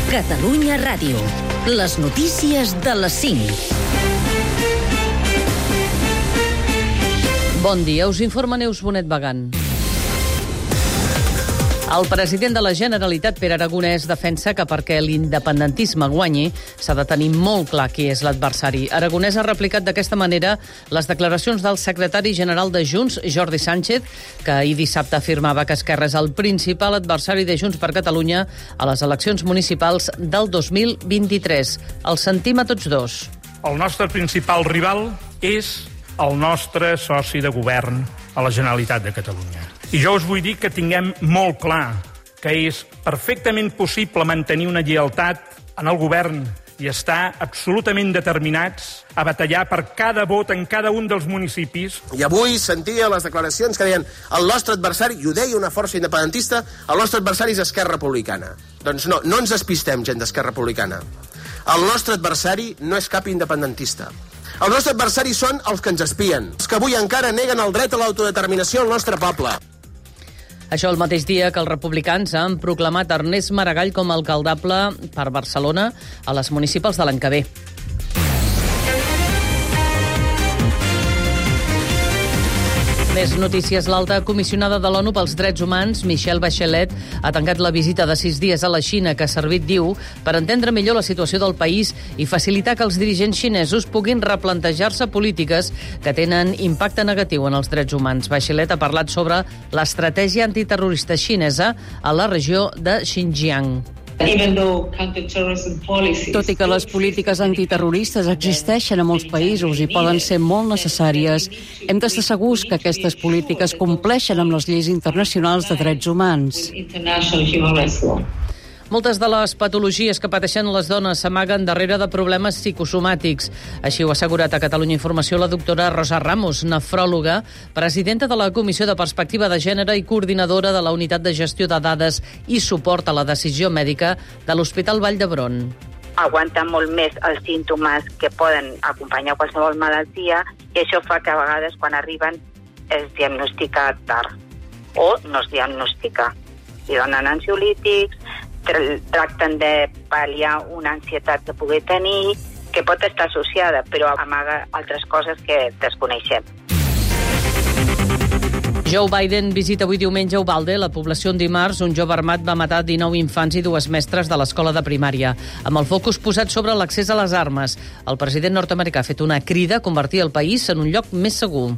Catalunya Ràdio. Les notícies de les 5. Bon dia, us informa Neus Bonet Bagant. El president de la Generalitat, Pere Aragonès, defensa que perquè l'independentisme guanyi s'ha de tenir molt clar qui és l'adversari. Aragonès ha replicat d'aquesta manera les declaracions del secretari general de Junts, Jordi Sánchez, que ahir dissabte afirmava que Esquerra és el principal adversari de Junts per Catalunya a les eleccions municipals del 2023. El sentim a tots dos. El nostre principal rival és el nostre soci de govern a la Generalitat de Catalunya. I jo us vull dir que tinguem molt clar que és perfectament possible mantenir una lleialtat en el govern i estar absolutament determinats a batallar per cada vot en cada un dels municipis. I avui sentia les declaracions que deien el nostre adversari, i ho deia una força independentista, el nostre adversari és Esquerra Republicana. Doncs no ens despistem, gent d'Esquerra Republicana. El nostre adversari no és cap independentista. El nostre adversari són els que ens espien, els que avui encara neguen el dret a l'autodeterminació al nostre poble. Això el mateix dia que els republicans han proclamat Ernest Maragall com a alcaldable per Barcelona a les municipals de l'any que ve. Més notícies. L'alta comissionada de l'ONU pels Drets Humans, Michelle Bachelet, ha tancat la visita de 6 dies a la Xina que ha servit, diu, per entendre millor la situació del país i facilitar que els dirigents xinesos puguin replantejar-se polítiques que tenen impacte negatiu en els drets humans. Bachelet ha parlat sobre l'estratègia antiterrorista xinesa a la regió de Xinjiang. Tot i que les polítiques antiterroristes existeixen a molts països i poden ser molt necessàries, hem d'estar segurs que aquestes polítiques compleixen amb les lleis internacionals de drets humans. Moltes de les patologies que pateixen les dones s'amaguen darrere de problemes psicosomàtics. Així ho ha assegurat a Catalunya Informació la doctora Rosa Ramos, nefròloga, presidenta de la Comissió de Perspectiva de Gènere i coordinadora de la Unitat de Gestió de Dades i Suport a la Decisió Mèdica de l'Hospital Vall d'Hebron. Aguanta molt més els símptomes que poden acompanyar qualsevol malaltia i això fa que a vegades quan arriben es diagnostica tard o no es diagnostica. Si donen ansiolítics, tracten de pal·liar una ansietat que pugui tenir, que pot estar associada, però amaga altres coses que desconeixem. Joe Biden visita avui diumenge a Uvalde, la població on dimarts un jove armat va matar 19 infants i 2 mestres de l'escola de primària, amb el focus posat sobre l'accés a les armes. El president nord-americà ha fet una crida a convertir el país en un lloc més segur.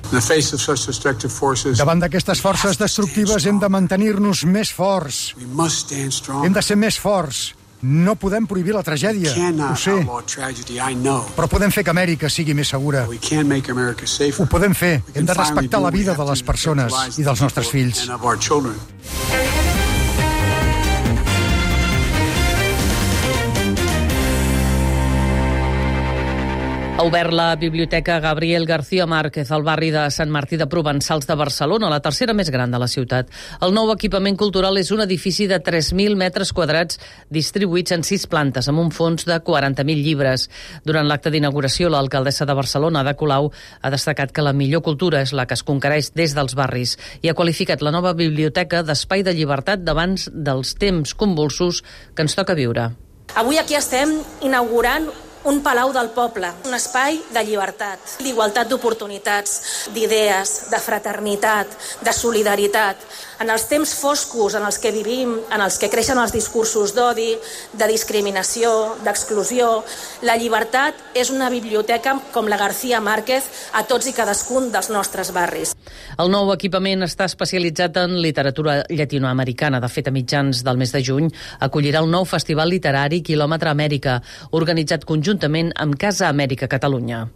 Davant d'aquestes forces destructives hem de mantenir-nos més forts. Hem de ser més forts. No podem prohibir la tragèdia, ho sé. Però podem fer que Amèrica sigui més segura. Ho podem fer. Hem de respectar la vida de les persones i dels nostres fills. Ha obert la Biblioteca Gabriel García Márquez al barri de Sant Martí de Provençals de Barcelona, la tercera més gran de la ciutat. El nou equipament cultural és un edifici de 3.000 metres quadrats distribuïts en 6 plantes, amb un fons de 40.000 llibres. Durant l'acte d'inauguració, l'alcaldessa de Barcelona, Ada Colau, ha destacat que la millor cultura és la que es conquereix des dels barris i ha qualificat la nova biblioteca d'espai de llibertat davant dels temps convulsos que ens toca viure. Avui aquí estem inaugurant un palau del poble, un espai de llibertat, d'igualtat d'oportunitats, d'idees, de fraternitat, de solidaritat. En els temps foscos en els que vivim, en els que creixen els discursos d'odi, de discriminació, d'exclusió, la llibertat és una biblioteca com la García Márquez a tots i cadascun dels nostres barris. El nou equipament està especialitzat en literatura llatinoamericana. De fet, a mitjans del mes de juny acollirà el nou Festival Literari Quilòmetre Amèrica, organitzat conjuntament amb Casa Amèrica Catalunya.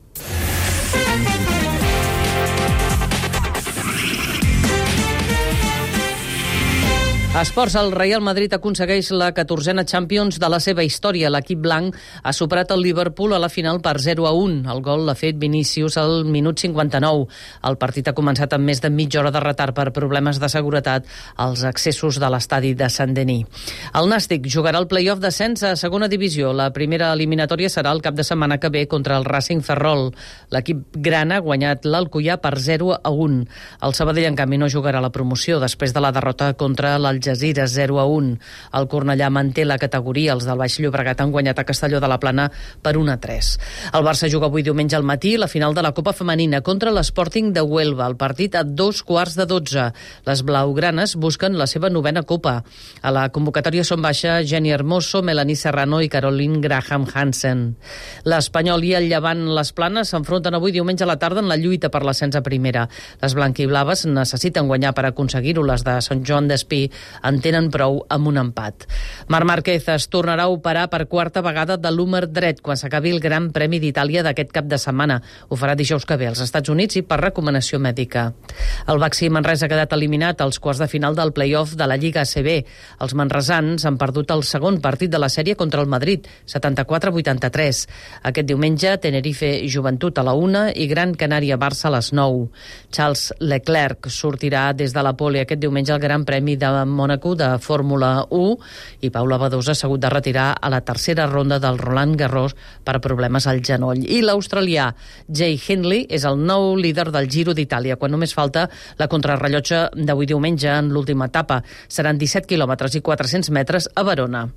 A esports, el Real Madrid aconsegueix la 14a Champions de la seva història. L'equip blanc ha superat el Liverpool a la final per 0-1. El gol l'ha fet Vinícius al minut 59. El partit ha començat amb més de mitja hora de retard per problemes de seguretat als accessos de l'estadi de Saint-Denis. El Nàstic jugarà el play-off d'ascens a segona divisió. La primera eliminatòria serà el cap de setmana que ve contra el Racing Ferrol. L'equip grana ha guanyat l'Alcoià per 0-1. El Sabadell, en canvi, no jugarà la promoció després de la derrota contra l'Algeciras Algesira 0-1. El Cornellà manté la categoria. Els del Baix Llobregat han guanyat a Castelló de la Plana per 1-3. El Barça juga avui diumenge al matí la final de la Copa Femenina contra l'Sporting de Huelva. El partit a 2:15. Les blaugranes busquen la seva 9a Copa. A la convocatòria són baixa Jenny Hermoso, Melanie Serrano i Caroline Graham Hansen. L'Espanyol i el Llevant Les Planes s'enfronten avui diumenge a la tarda en la lluita per l'ascens a primera. Les blanquiblaves necessiten guanyar per aconseguir-ho. Les de Sant Joan d'Espí en tenen prou amb un empat. Marc Márquez es tornarà a operar per quarta vegada de l'húmer dret quan s'acabi el Gran Premi d'Itàlia d'aquest cap de setmana. Ho farà dijous que ve als Estats Units i per recomanació mèdica. El Baxi Manresa ha quedat eliminat als quarts de final del play-off de la Lliga ACB. Els manresans han perdut el segon partit de la sèrie contra el Madrid, 74-83. Aquest diumenge, Tenerife Joventut a la 1 i Gran Canària-Barça a les 9. Charles Leclerc sortirà des de la pole aquest diumenge al Gran Premi de Mònaco de Fórmula 1 i Paula Badosa s'ha hagut de retirar a la tercera ronda del Roland Garros per problemes al genoll. I l'australià Jay Hindley és el nou líder del Giro d'Itàlia, quan només falta la contrarrellotge d'avui diumenge en l'última etapa. Seran 17 quilòmetres i 400 metres a Verona.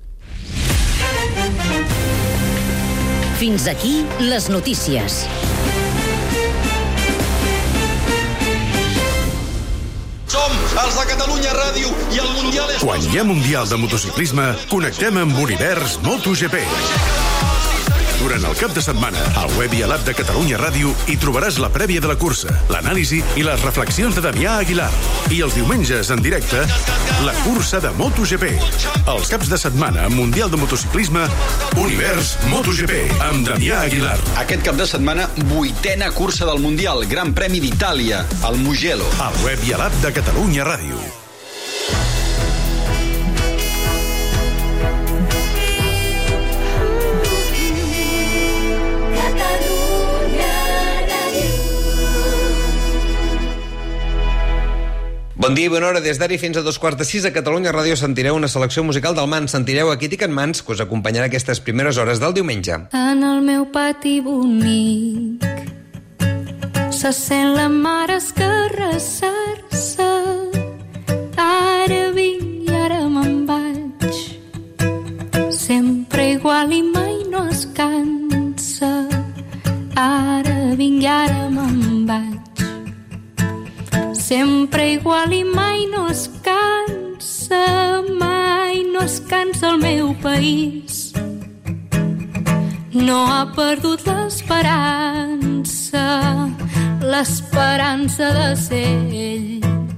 Fins aquí les notícies. Som els de Catalunya Ràdio i el Mundial és... Quan hi ha Mundial de motociclisme, connectem amb Univers MotoGP. Durant el cap de setmana, al web i a l'app de Catalunya Ràdio hi trobaràs la prèvia de la cursa, l'anàlisi i les reflexions de Damià Aguilar. I els diumenges, en directe, la cursa de MotoGP. Els caps de setmana, Mundial de Motociclisme, Univers MotoGP, amb Damià Aguilar. Aquest cap de setmana, 8a cursa del Mundial, Gran Premi d'Itàlia, al Mugello. Al web i a l'app de Catalunya Ràdio. Bon dia i bona hora. Des d'ara fins a 5:15 a Catalunya Ràdio sentireu una selecció musical del Mans. Sentireu a Kitty Can Mans, que us acompanyarà aquestes primeres hores del diumenge. En el meu pati bonic se sent la mare escarrassar-se. Ara vinc i ara me'n vaig, sempre igual i mai no es cansa. Ara vinc i ara me'n vaig, sempre igual i mai no es cansa, mai no es cansa el meu país. No ha perdut l'esperança, l'esperança de ser ell.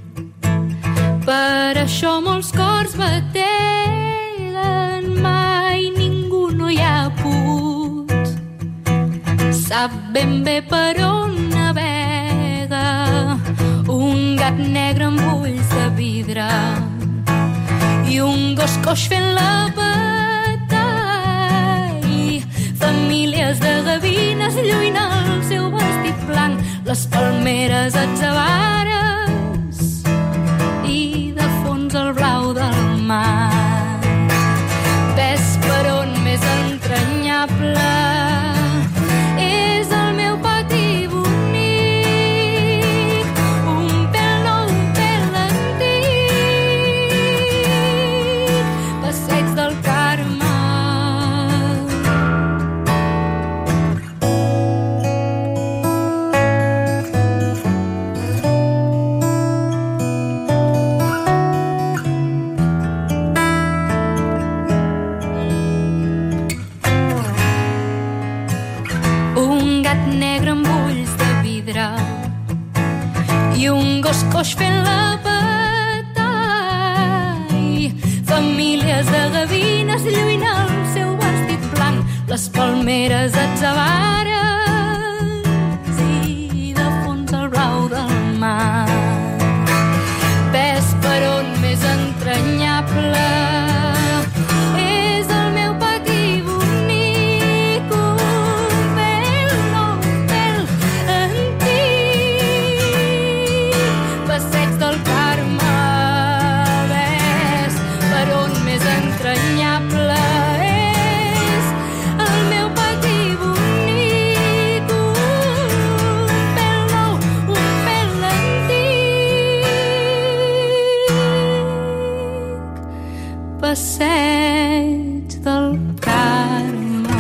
Per això molts cors bateguen, mai ningú no hi ha pogut. Sap ben bé per on navega un gat negre amb ulls de vidre i un gos coix fent la batall. Famílies de gavines lluint el seu vestit blanc, les palmeres atzabares i de fons el blau del mar. Ves per on més entranyable és el meu pati bonic, un pèl nou, un pèl antic, passeig del Carme. Negre amb ulls de vidre i un gos coix fent la batall. Famílies de gavines lluint el seu vestit blanc, les palmeres atzabares i de fons el blau del mar. Ves per on més entranyable és el meu pati bonic, passeig del Carme. Ves per on més entranyable és el meu pati bonic. passeig del Carme.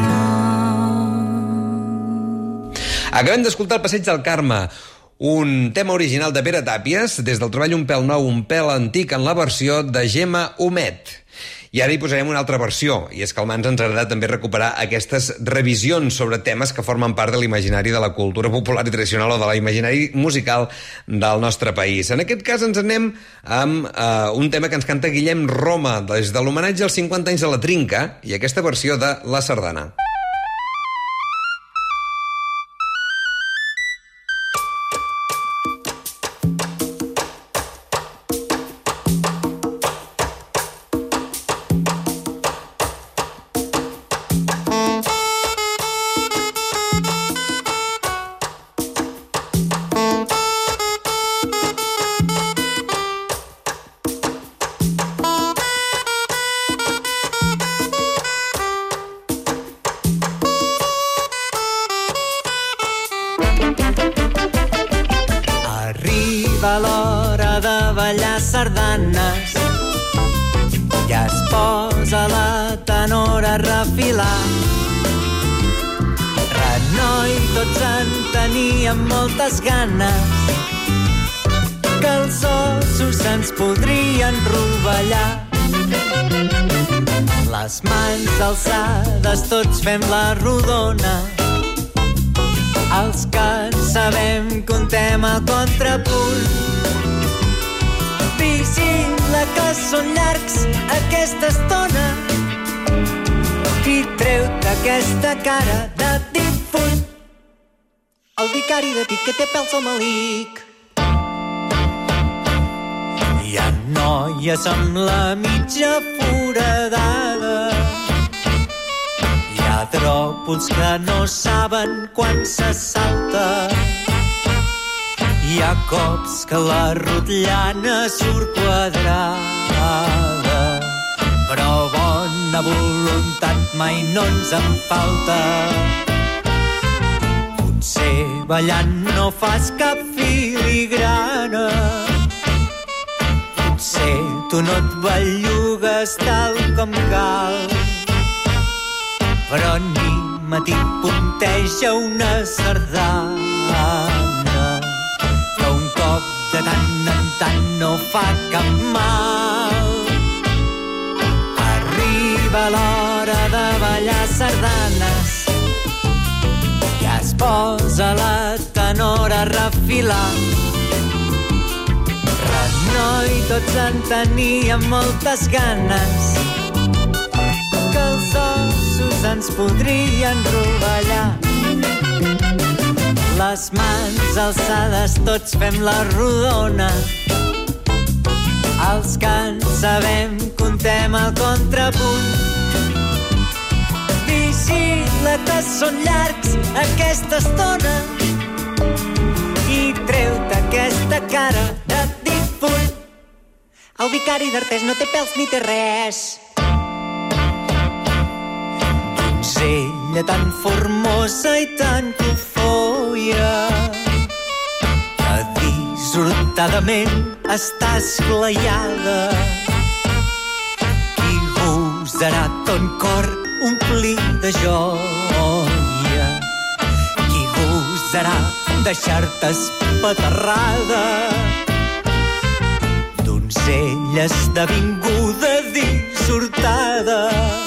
Acabem d'escoltar el Passeig del Carme, un tema original de Pere Tàpies, des del treball Un pèl nou, un pèl antic, en la versió de Gemma Humet. I ara hi posarem una altra versió, i és que al Mans ens agrada també recuperar aquestes revisions sobre temes que formen part de l'imaginari de la cultura popular i tradicional o de l'imaginari musical del nostre país. En aquest cas ens anem amb un tema que ens canta Guillem Roma, des de l'homenatge als 50 anys de la Trinca, i aquesta versió de La Sardana. Arriba l'hora de ballar sardanes, ja es posa la tenora a refilar. Renoi, tots en teníem moltes ganes, que els ossos se'ns podrien rovellar. Les mans alçades, tots fem la rodona, els que sabem contem el contrapunt. Vigila que són llargs aquesta estona i treu-te aquesta cara de difunt. El vicari de Vic que té pèls al malic. Hi ha noies amb la mitja foradada, hi ha dròpols que no saben quan se salta, hi ha cops que la rotllana surt quadrada, però bona voluntat mai no ens en falta. Potser ballant no fas cap filigrana, potser tu no et bellugues tal com cal, però anima-t'hi, punteja una sardana, que un cop de tant en tant no fa cap mal. Arriba l'hora de ballar sardanes, ja es posa la tenora a refilar. Renoi, tots en teníem moltes ganes, que els ossos ens podrien rovellar. Les mans alçades, tots fem la rodona, els que en sabem contem el contrapunt. Vigila que són llargs aquesta estona i treu-te aquesta cara de difunt. El vicari d'Artés no té pèls ni té res. Donzella tan formosa i tan cofoia, que dissortadament està esglaiada. Qui gosarà ton cor omplir de joia? Qui gosarà deixar-te espaterrada? Donzella esdevinguda dissortada,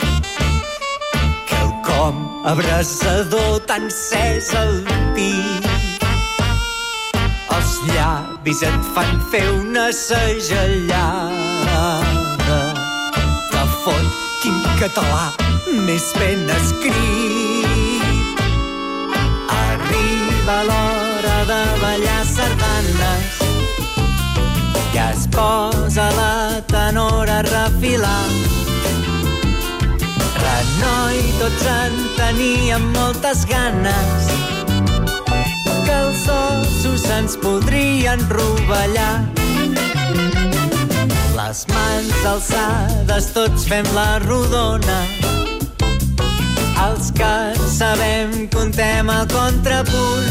quelcom abrasador tan cès al pit. Els llavis et fan fer una segellada que fot quin català més ben escrit. Arriba l'hora de ballar sardanes, ja es posa la tenora a refilar. Renoi, tots en teníem moltes ganes, que els ossos ens podrien rovellar. Les mans alçades, tots fem la rodona, els que sabem contem el contrapunt.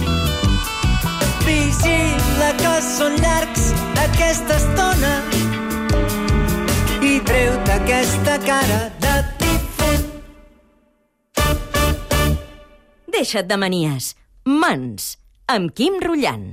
Vigila que són llargs aquesta estona i treu-te aquesta cara de difunt. Deixa't de manies. Mans, amb Quim Rullant.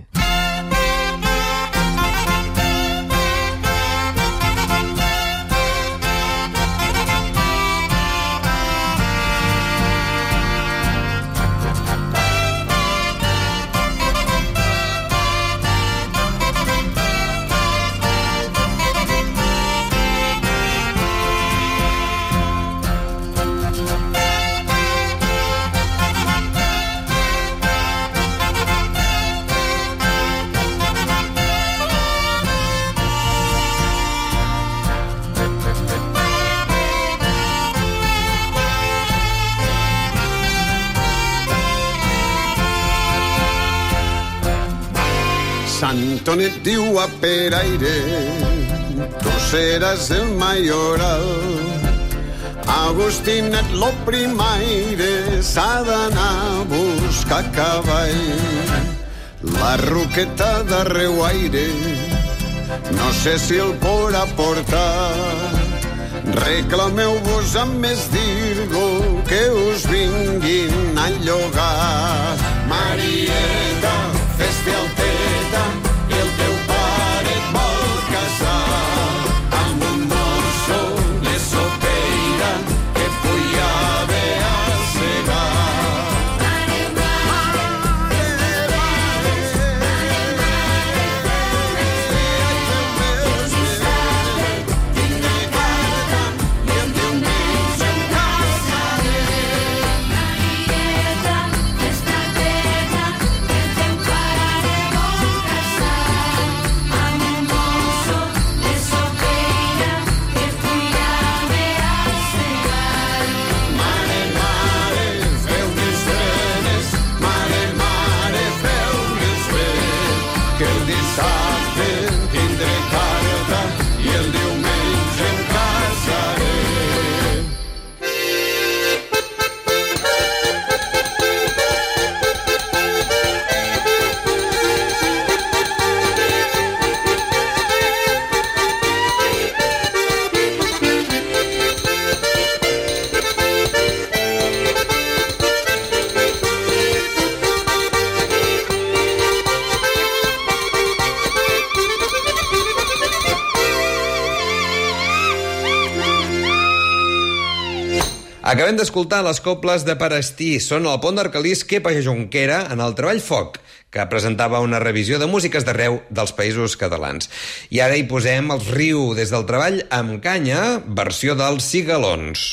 Antonet diu a Peraire, tu seràs el mayoral. Agustinet lo primaire, s'ha d'anar a buscar cavall. La roqueta d'Arreuaire, no sé si el podrà portar. Reclameu-vos amb més dirgo que us vinguin a llogar. Marieta, fes-te alteta, i el teu pare et vol casar amb un mosso de sopeira que pujava a segar. Acabem d'escoltar les coples de Parastí. Són el Pont d'Arcalís, Kepa Jonquera, en el Treball Foc, que presentava una revisió de músiques d'arreu dels països catalans. I ara hi posem els Riu des del Treball amb canya, versió dels Cigalons.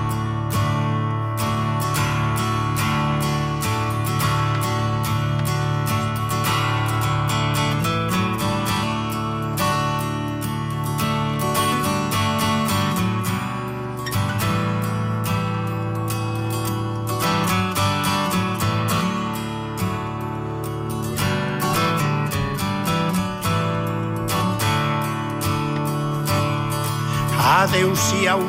Adéu-siau,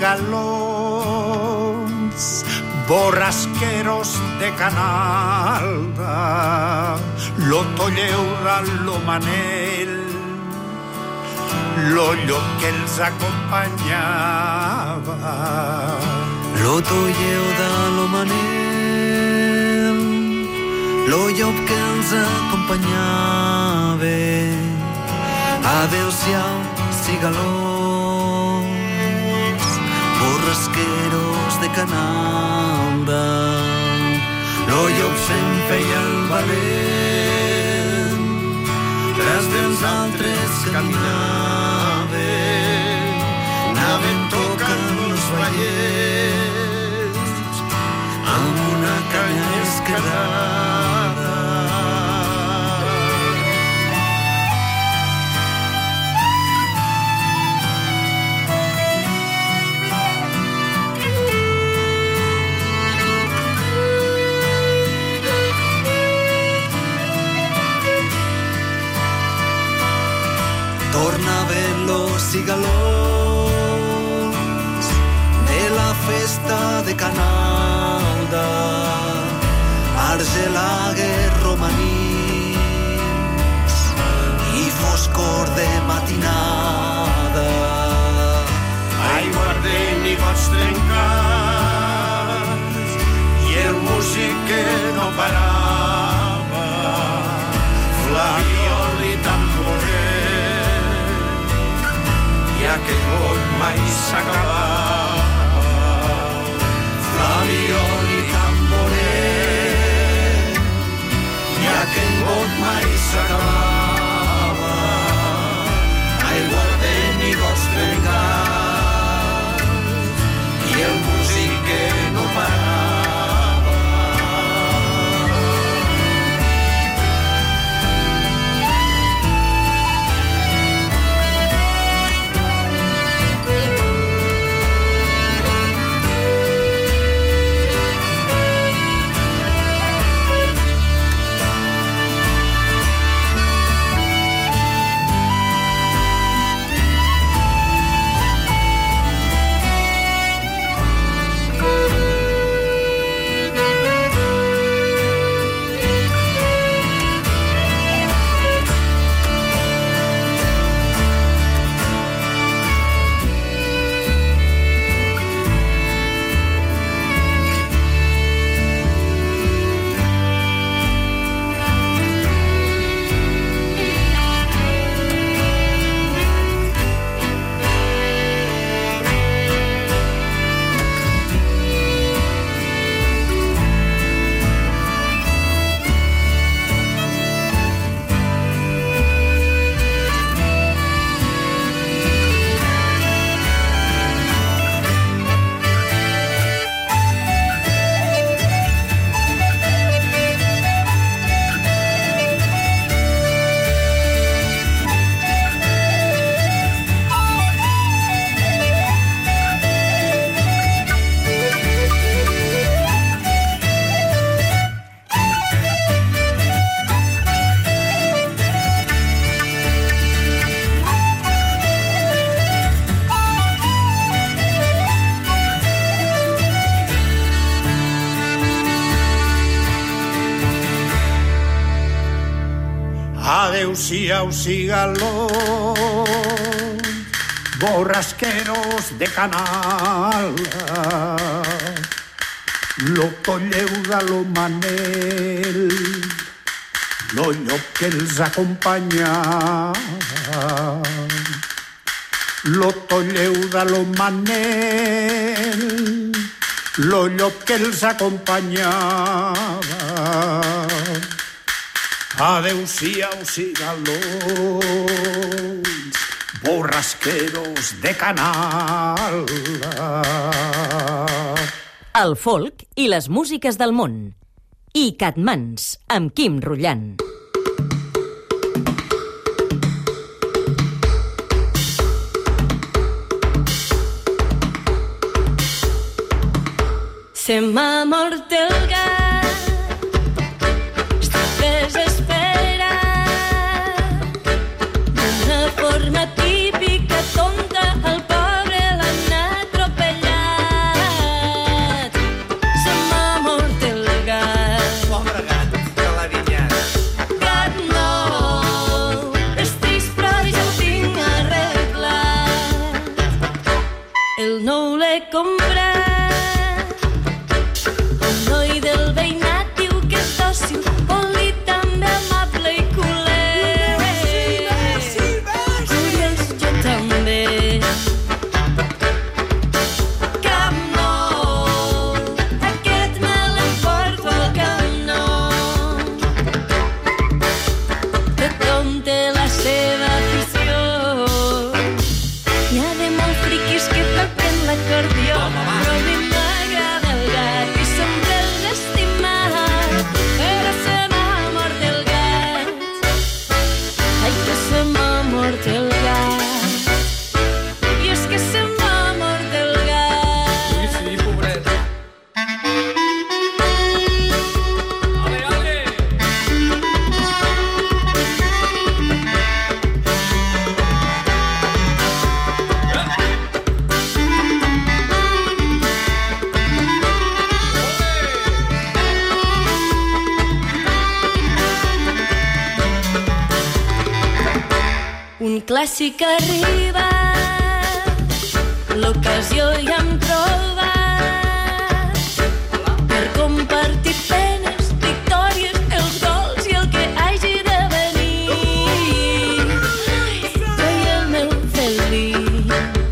cigalons, borrasqueros de Canalda, lo tolleu de lo Manel, lo llop que els acompanyava. Lo tolleu de lo Manel, lo llop que els acompanyava. Adéu-siau, cigalons, borrasqueros de Canalda, lo llop se'n feia el valent, tras dels altres caminava, anaven tocant los vallets, amb una canya esquerdada. Tornaven los cigalons de la festa de Canalda, argelagues romanins i foscor de matinada. Aigua aquell món mai s'acabava. Flabiol i tamborer, i aquell món mai s'acabava. Aiguardent i gos trencats, i el músic que no parava. Adeu-siau, cigalons, borrasqueros de canal, lo tolleu de lo Manel, lo llop que els acompanyava. Lo tolleu de lo Manel, lo llop que els acompanyava. Adeu-siau, cigalons, borrasqueros de canal. El folk i les músiques del món. I Catmans, amb Quim Rullant. Se m'ha mort el gat, estic desesperat. D'una forma típica, tonta, el pobre l'han atropellat. Se m'ha mort el gat. Pobre gat, que l'ha dinyat. Gat nou, és trist però ja ho tinc arreglat. El nou l'he comprat. Del veïnat diu que és dòcil, poli també amable i culer. Curiós, jo també. Cap nou, aquest me l'emporto al Camp Nou. Tothom té la seva afició. N'hi ha de molt friquis que toquen l'acordió, però a mi m'agrada el gat i sempre el gat. I és que se m'ha mort el gat. Sí, pobret. Ale, ale! Un clàssic arriba, l'ocasió ja hem trobat per compartir penes, victòries, els gols i el que hagi de venir. Veiem el feliç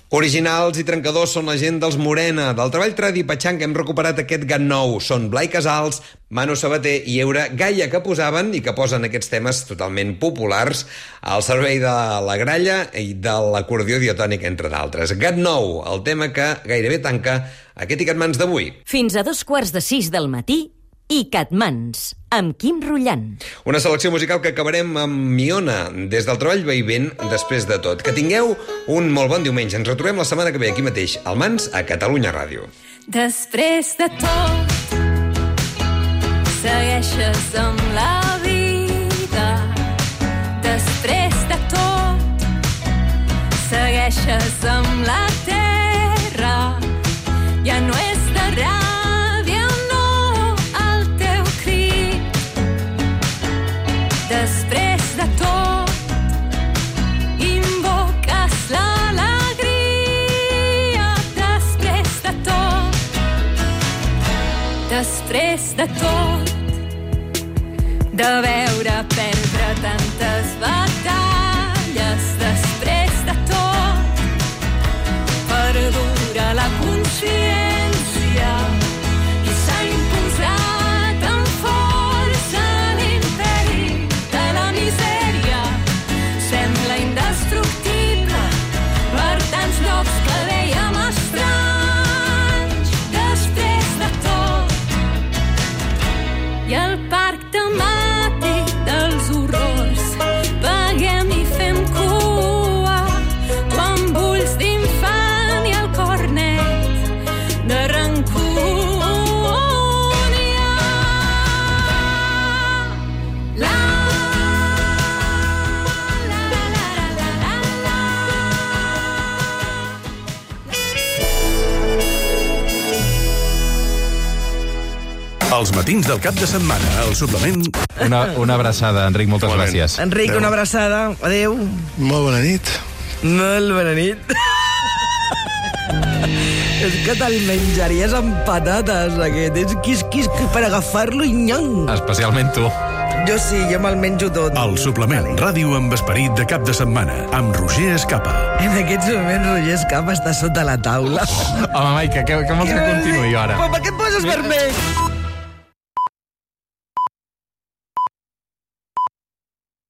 Originals i trencadors són la gent dels Morena. Del treball Tradi Patxanca hem recuperat aquest gat nou. Són Blai Casals, Manu Sabater i Eura Gaia, que posaven i que posen aquests temes totalment populars al servei de la gralla i de l'acordió diatònic, entre d'altres. Gat nou, el tema que gairebé tanca aquest Icatmans d'avui. Fins a 5:45 del matí, Icatmans, amb Quim Rullant. Una selecció musical que acabarem amb Miona, des del treball Veivent, després de tot. Que tingueu un molt bon diumenge. Ens retrobem la setmana que ve aquí mateix, al Mans, a Catalunya Ràdio. Després de tot, segueixes amb la vida. Després de tot, segueixes amb la terra. Ja no és de ràbia, no, el teu crit. Després de tot, invoques l'alegria. Després de tot, de veure perdre tantes batalles. Després de tot, perdura la consciència i s'ha imposat amb força l'imperi de la misèria. Sembla indestructible per tants llocs que dèiem estranys. Després de tot, i el parc temàtic dels horrors, paguem i fem cua quan bulls d'infant i el cor net de rancúnia. Els matins del cap de setmana, el suplement... Una abraçada, Enric, moltes gràcies. Enric, una abraçada. Adéu. Molt bona nit. Molt bona nit. És que te'l menjaries amb patates, aquest. És quis per agafar-lo i nyang. Especialment tu. Jo sí, jo me'l menjo tot. El suplement, ràdio amb esperit de cap de setmana, amb Roger Escapa. En aquests moments Roger Escapa està sota la taula. Home, Maica, què vols que continuï ara? Però per què et poses vermell?